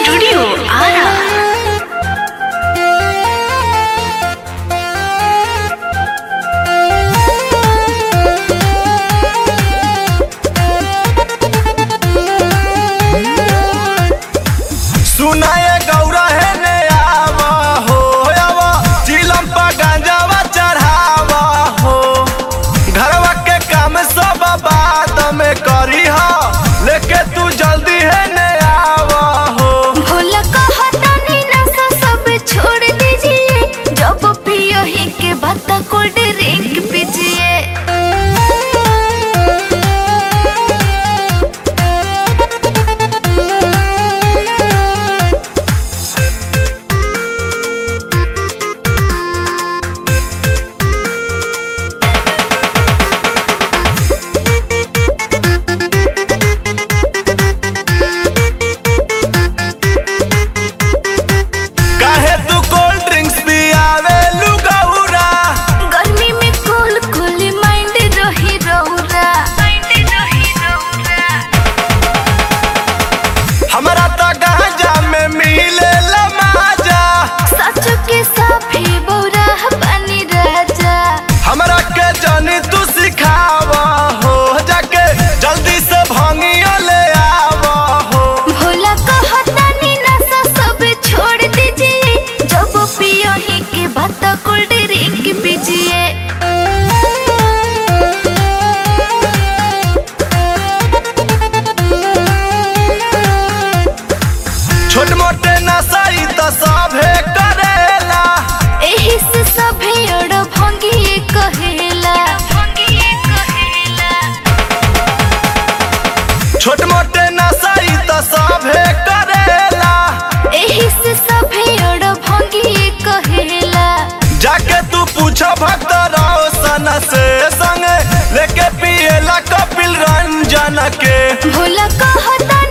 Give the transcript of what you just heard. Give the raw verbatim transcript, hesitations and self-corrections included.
Studio Ara. सुनाए गौरा है ने आवा हो आवा चिलम पा गांजावा चढ़ावा हो घरवा के काम सब बात में करी हो लेके तू जल्दी है ने आवा हो। भोला कहता नहीं नशा सब छोड़ दीजिए, जब पियो ही के बता कोल्ड ड्रिंक पीजिए। काहे तू कोल्ड ड्रिंक्स पियावे लू गौरा, गर्मी में कूल कूल माइंड रही रौरा, माइंड रही रौरा। हमरा तो गांजा में मिले ला माजा, सच के साफी बोरा बनी राजा। हमरा के जानी तू सिखावा हो जाके जल्दी से भांगिया ले आवा हो। भोला कहता नहीं नशा सब छोड़ दीजिए, जब पियो ही के बता कोल्ड ड्रिंक पीजिए। छोट मोटे नशाई तो सभे करेला, एही से सभे अड़ भंगिए कहेला, भंगिए कहेला। छोट मोटे नशाई तो सभे करेला, एही से सभे अड़ भंगिए कहेला। जाके तू पूछ भक्त रोशन से संगे लेके पिएला कपिल रंजन के। भोला कहता